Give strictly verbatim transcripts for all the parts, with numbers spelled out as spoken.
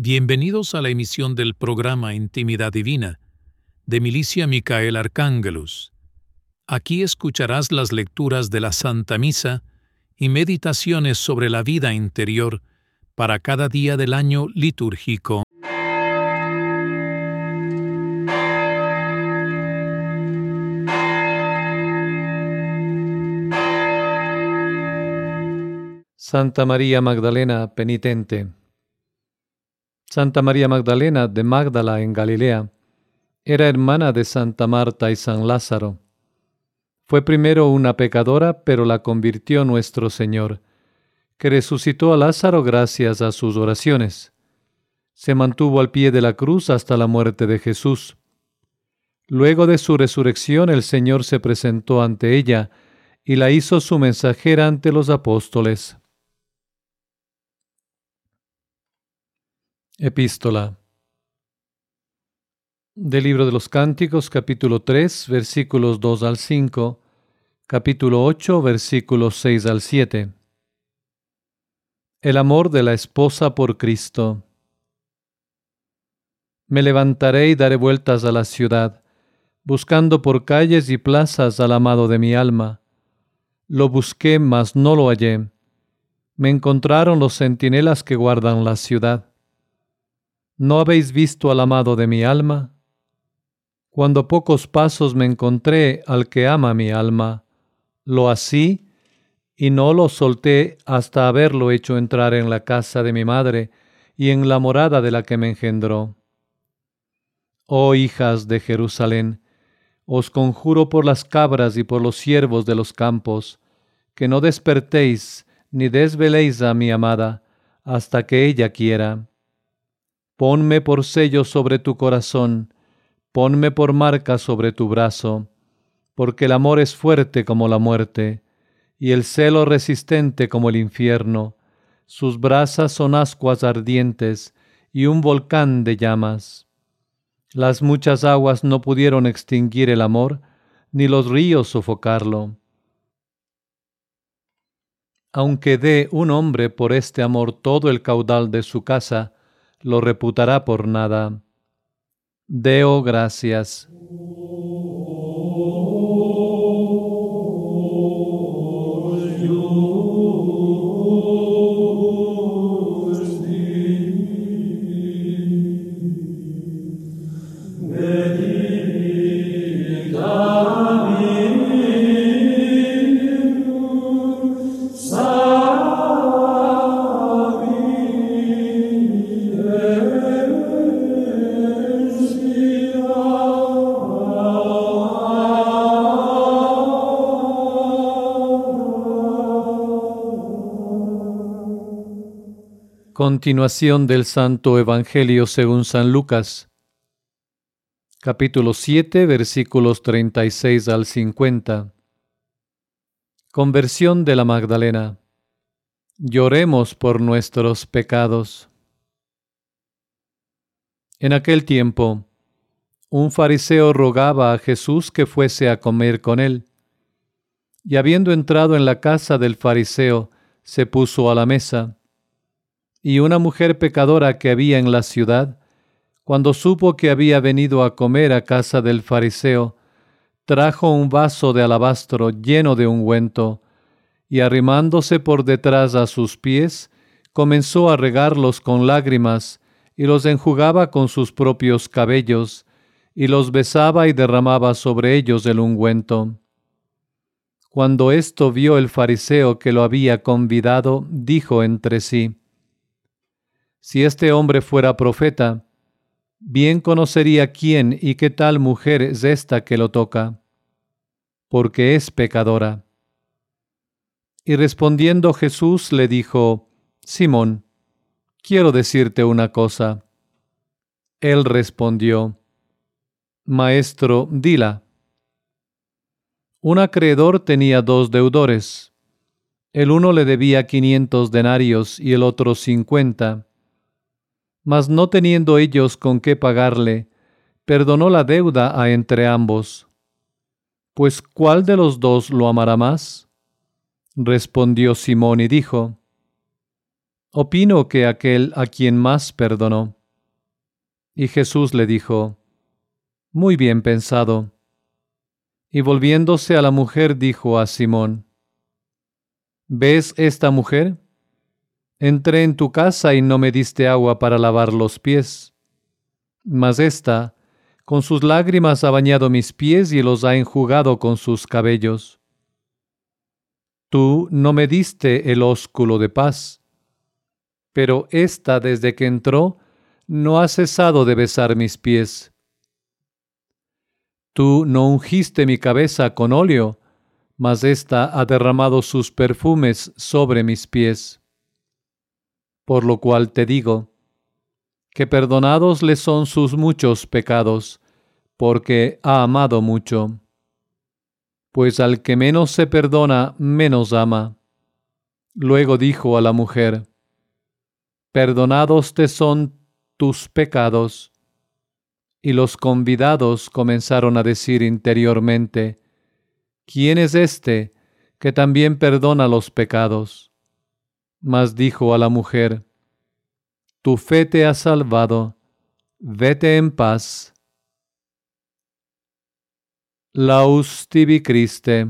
Bienvenidos a la emisión del programa Intimidad Divina, de Milicia Micael Arcángelus. Aquí escucharás las lecturas de la Santa Misa y meditaciones sobre la vida interior para cada día del año litúrgico. Santa María Magdalena, penitente. Santa María Magdalena de Magdala en Galilea era hermana de Santa Marta y San Lázaro. Fue primero una pecadora, pero la convirtió nuestro Señor, que resucitó a Lázaro gracias a sus oraciones. Se mantuvo al pie de la cruz hasta la muerte de Jesús. Luego de su resurrección, el Señor se presentó ante ella y la hizo su mensajera ante los apóstoles. Epístola del libro de los Cánticos, capítulo tres, versículos dos al cinco, capítulo ocho, versículos seis al siete. El amor de la esposa por Cristo. Me levantaré y daré vueltas a la ciudad, buscando por calles y plazas al amado de mi alma. Lo busqué, mas no lo hallé. Me encontraron los centinelas que guardan la ciudad. ¿No habéis visto al amado de mi alma? Cuando pocos pasos me encontré al que ama mi alma, lo así y no lo solté hasta haberlo hecho entrar en la casa de mi madre y en la morada de la que me engendró. Oh hijas de Jerusalén, os conjuro por las cabras y por los ciervos de los campos, que no despertéis ni desveléis a mi amada hasta que ella quiera. Ponme por sello sobre tu corazón, ponme por marca sobre tu brazo, porque el amor es fuerte como la muerte, y el celo resistente como el infierno. Sus brasas son ascuas ardientes y un volcán de llamas. Las muchas aguas no pudieron extinguir el amor, ni los ríos sofocarlo. Aunque dé un hombre por este amor todo el caudal de su casa, lo reputará por nada. Deo gracias. Continuación del Santo Evangelio según San Lucas, capítulo siete, versículos treinta y seis al cincuenta. Conversión de la Magdalena. Lloremos por nuestros pecados. En aquel tiempo, un fariseo rogaba a Jesús que fuese a comer con él, y habiendo entrado en la casa del fariseo, se puso a la mesa. Y una mujer pecadora que había en la ciudad, cuando supo que había venido a comer a casa del fariseo, trajo un vaso de alabastro lleno de ungüento, y arrimándose por detrás a sus pies, comenzó a regarlos con lágrimas, y los enjugaba con sus propios cabellos, y los besaba y derramaba sobre ellos el ungüento. Cuando esto vio el fariseo que lo había convidado, dijo entre sí: Si este hombre fuera profeta, bien conocería quién y qué tal mujer es esta que lo toca, porque es pecadora. Y respondiendo Jesús le dijo: Simón, quiero decirte una cosa. Él respondió: Maestro, dila. Un acreedor tenía dos deudores. El uno le debía quinientos denarios y el otro cincuenta. Mas no teniendo ellos con qué pagarle, perdonó la deuda a entre ambos. Pues ¿cuál de los dos lo amará más? Respondió Simón y dijo: Opino que aquel a quien más perdonó. Y Jesús le dijo, muy bien pensado. Y volviéndose a la mujer dijo a Simón, ¿ves esta mujer? Entré en tu casa y no me diste agua para lavar los pies. Mas ésta, con sus lágrimas ha bañado mis pies y los ha enjugado con sus cabellos. Tú no me diste el ósculo de paz, pero ésta desde que entró no ha cesado de besar mis pies. Tú no ungiste mi cabeza con óleo, mas ésta ha derramado sus perfumes sobre mis pies. Por lo cual te digo, que perdonados le son sus muchos pecados, porque ha amado mucho. Pues al que menos se perdona, menos ama. Luego dijo a la mujer, perdonados te son tus pecados. Y los convidados comenzaron a decir interiormente, ¿quién es este que también perdona los pecados? Mas dijo a la mujer, tu fe te ha salvado, vete en paz. Laus tibi Christe.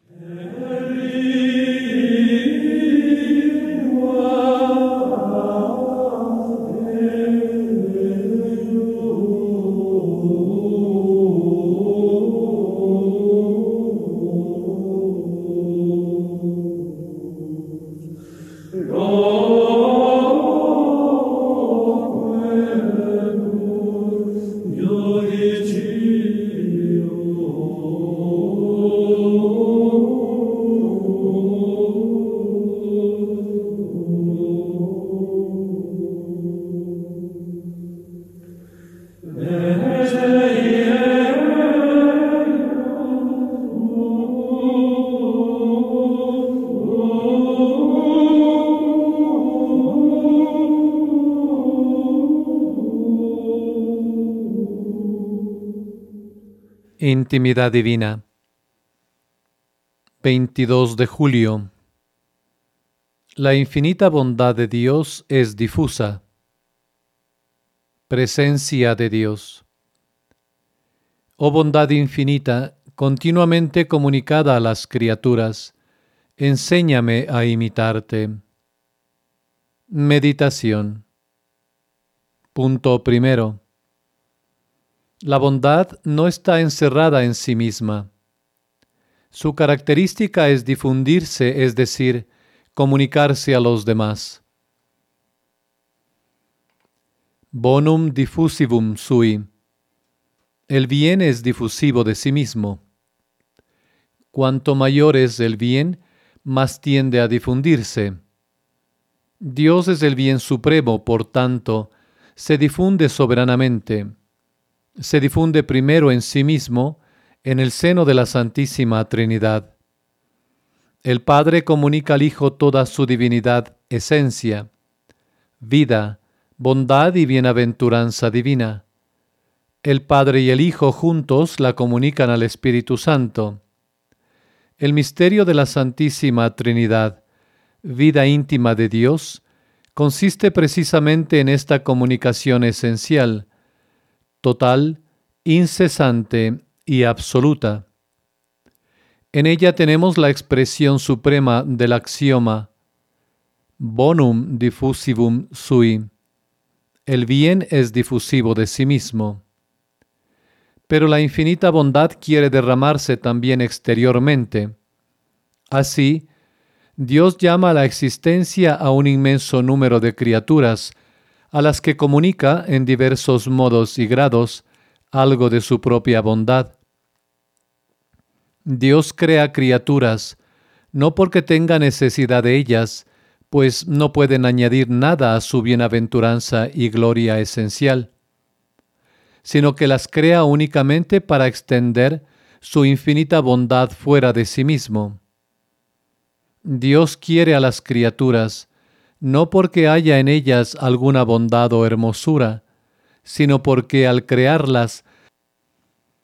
Intimidad divina. veintidós de julio. La infinita bondad de Dios es difusa. Presencia de Dios. Oh bondad infinita, continuamente comunicada a las criaturas, enséñame a imitarte. Meditación. Punto primero. La bondad no está encerrada en sí misma. Su característica es difundirse, es decir, comunicarse a los demás. Bonum diffusivum sui. El bien es difusivo de sí mismo. Cuanto mayor es el bien, más tiende a difundirse. Dios es el bien supremo, por tanto, se difunde soberanamente. Se difunde primero en sí mismo, en el seno de la Santísima Trinidad. El Padre comunica al Hijo toda su divinidad, esencia, vida, bondad y bienaventuranza divina. El Padre y el Hijo juntos la comunican al Espíritu Santo. El misterio de la Santísima Trinidad, vida íntima de Dios, consiste precisamente en esta comunicación esencial, total, incesante y absoluta. En ella tenemos la expresión suprema del axioma bonum diffusivum sui. El bien es difusivo de sí mismo. Pero la infinita bondad quiere derramarse también exteriormente. Así, Dios llama a la existencia a un inmenso número de criaturas, a las que comunica en diversos modos y grados algo de su propia bondad. Dios crea criaturas, no porque tenga necesidad de ellas, pues no pueden añadir nada a su bienaventuranza y gloria esencial, sino que las crea únicamente para extender su infinita bondad fuera de sí mismo. Dios quiere a las criaturas, no porque haya en ellas alguna bondad o hermosura, sino porque al crearlas,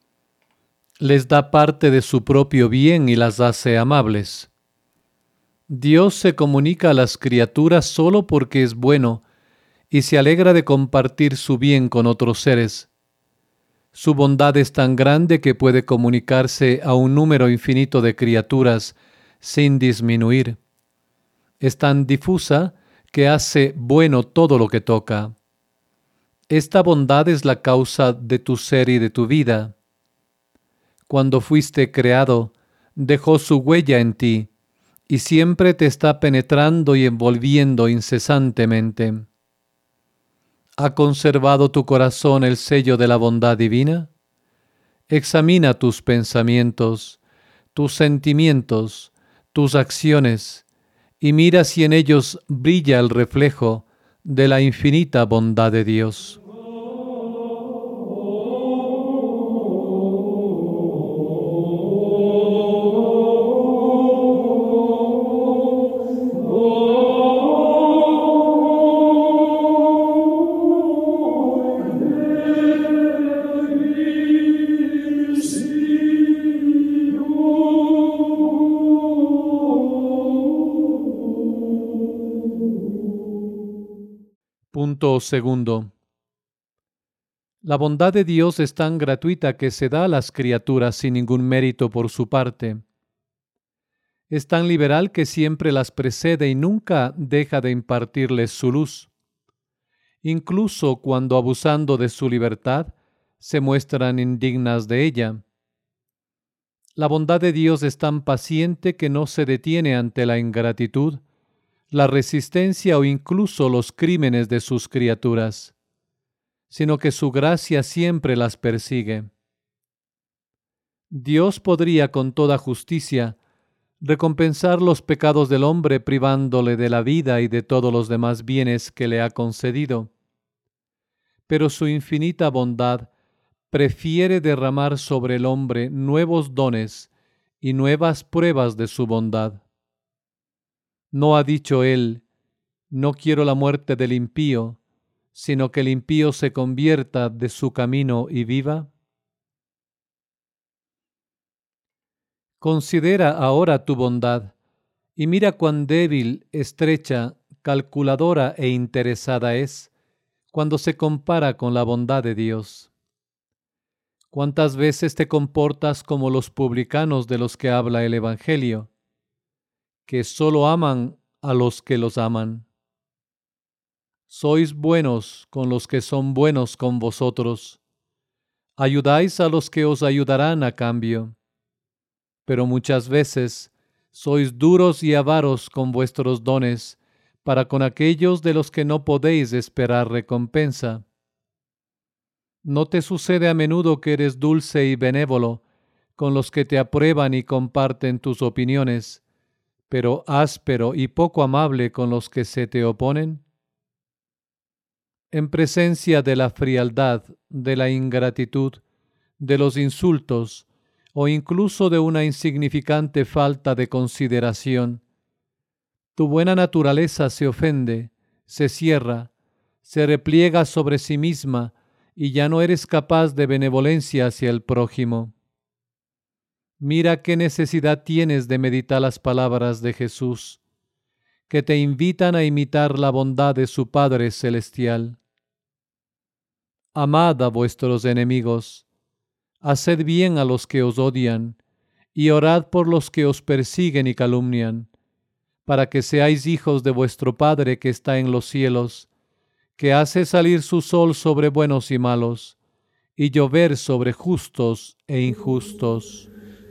les da parte de su propio bien y las hace amables. Dios se comunica a las criaturas solo porque es bueno y se alegra de compartir su bien con otros seres. Su bondad es tan grande que puede comunicarse a un número infinito de criaturas sin disminuir. Es tan difusa que hace bueno todo lo que toca. Esta bondad es la causa de tu ser y de tu vida. Cuando fuiste creado, dejó su huella en ti y siempre te está penetrando y envolviendo incesantemente. ¿Ha conservado tu corazón el sello de la bondad divina? Examina tus pensamientos, tus sentimientos, tus acciones, y mira si en ellos brilla el reflejo de la infinita bondad de Dios. Punto segundo. La bondad de Dios es tan gratuita que se da a las criaturas sin ningún mérito por su parte. Es tan liberal que siempre las precede y nunca deja de impartirles su luz. Incluso cuando abusando de su libertad, se muestran indignas de ella. La bondad de Dios es tan paciente que no se detiene ante la ingratitud, la resistencia o incluso los crímenes de sus criaturas, sino que su gracia siempre las persigue. Dios podría con toda justicia recompensar los pecados del hombre privándole de la vida y de todos los demás bienes que le ha concedido, pero su infinita bondad prefiere derramar sobre el hombre nuevos dones y nuevas pruebas de su bondad. ¿No ha dicho él, no quiero la muerte del impío, sino que el impío se convierta de su camino y viva? Considera ahora tu bondad y mira cuán débil, estrecha, calculadora e interesada es cuando se compara con la bondad de Dios. ¿Cuántas veces te comportas como los publicanos de los que habla el Evangelio, que solo aman a los que los aman? Sois buenos con los que son buenos con vosotros. Ayudáis a los que os ayudarán a cambio. Pero muchas veces sois duros y avaros con vuestros dones para con aquellos de los que no podéis esperar recompensa. ¿No te sucede a menudo que eres dulce y benévolo con los que te aprueban y comparten tus opiniones, pero áspero y poco amable con los que se te oponen? En presencia de la frialdad, de la ingratitud, de los insultos o incluso de una insignificante falta de consideración, tu buena naturaleza se ofende, se cierra, se repliega sobre sí misma y ya no eres capaz de benevolencia hacia el prójimo. Mira qué necesidad tienes de meditar las palabras de Jesús, que te invitan a imitar la bondad de su Padre Celestial. Amad a vuestros enemigos, haced bien a los que os odian, y orad por los que os persiguen y calumnian, para que seáis hijos de vuestro Padre que está en los cielos, que hace salir su sol sobre buenos y malos, y llover sobre justos e injustos.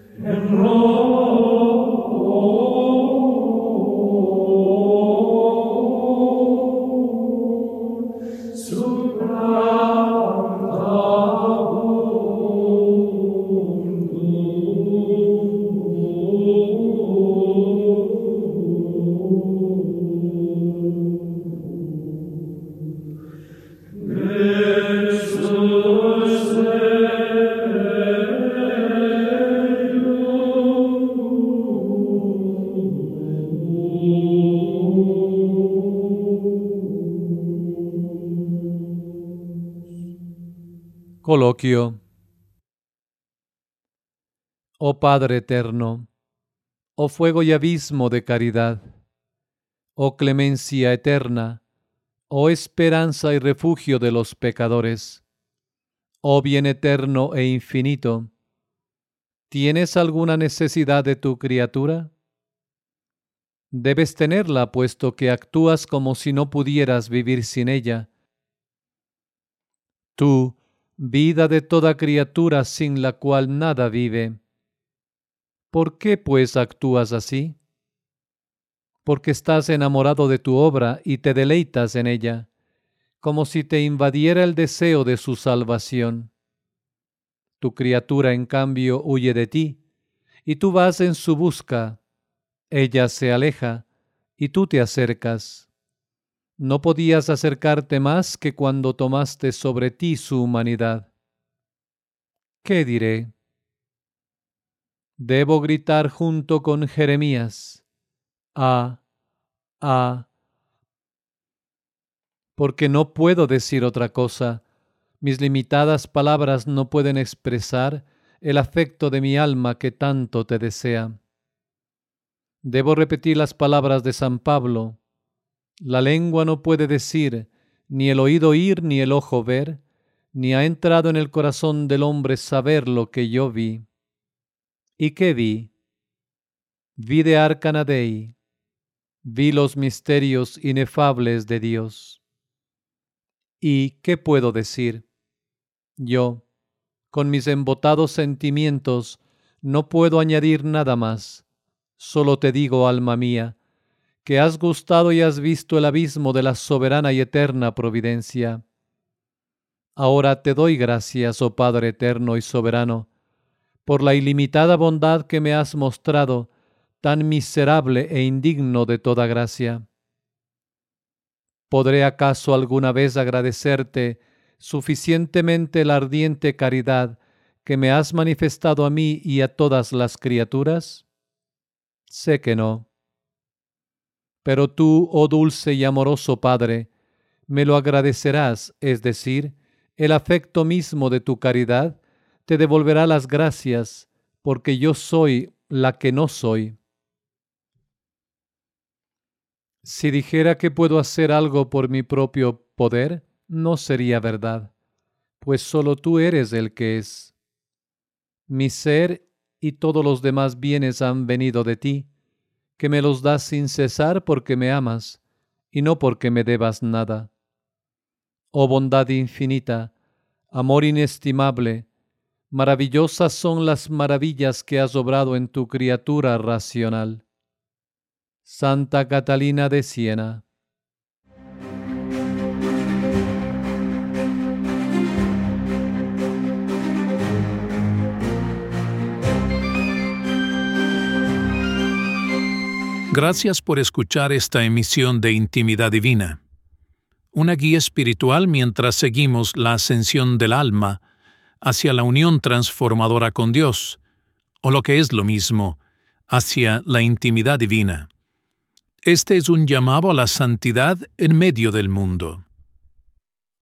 Coloquio. Oh Padre eterno, oh fuego y abismo de caridad, oh clemencia eterna, oh esperanza y refugio de los pecadores, oh bien eterno e infinito, ¿tienes alguna necesidad de tu criatura? Debes tenerla, puesto que actúas como si no pudieras vivir sin ella. Tú, vida de toda criatura sin la cual nada vive. ¿Por qué, pues, actúas así? Porque estás enamorado de tu obra y te deleitas en ella, como si te invadiera el deseo de su salvación. Tu criatura, en cambio, huye de ti, y tú vas en su busca. Ella se aleja, y tú te acercas. No podías acercarte más que cuando tomaste sobre ti su humanidad. ¿Qué diré? Debo gritar junto con Jeremías, ah, ah, porque no puedo decir otra cosa. Mis limitadas palabras no pueden expresar el afecto de mi alma que tanto te desea. Debo repetir las palabras de San Pablo. La lengua no puede decir, ni el oído oír, ni el ojo ver, ni ha entrado en el corazón del hombre saber lo que yo vi. ¿Y qué vi? Vi de Arcana Dei, vi los misterios inefables de Dios. ¿Y qué puedo decir? Yo, con mis embotados sentimientos, no puedo añadir nada más. Solo te digo, alma mía, que has gustado y has visto el abismo de la soberana y eterna providencia. Ahora te doy gracias, oh Padre eterno y soberano, por la ilimitada bondad que me has mostrado, tan miserable e indigno de toda gracia. ¿Podré acaso alguna vez agradecerte suficientemente la ardiente caridad que me has manifestado a mí y a todas las criaturas? Sé que no. Pero tú, oh dulce y amoroso Padre, me lo agradecerás, es decir, el afecto mismo de tu caridad te devolverá las gracias, porque yo soy la que no soy. Si dijera que puedo hacer algo por mi propio poder, no sería verdad, pues solo tú eres el que es. Mi ser y todos los demás bienes han venido de ti, que me los das sin cesar porque me amas, y no porque me debas nada. Oh bondad infinita, amor inestimable, maravillosas son las maravillas que has obrado en tu criatura racional. Santa Catalina de Siena. Gracias por escuchar esta emisión de Intimidad Divina, una guía espiritual mientras seguimos la ascensión del alma hacia la unión transformadora con Dios, o lo que es lo mismo, hacia la intimidad divina. Este es un llamado a la santidad en medio del mundo.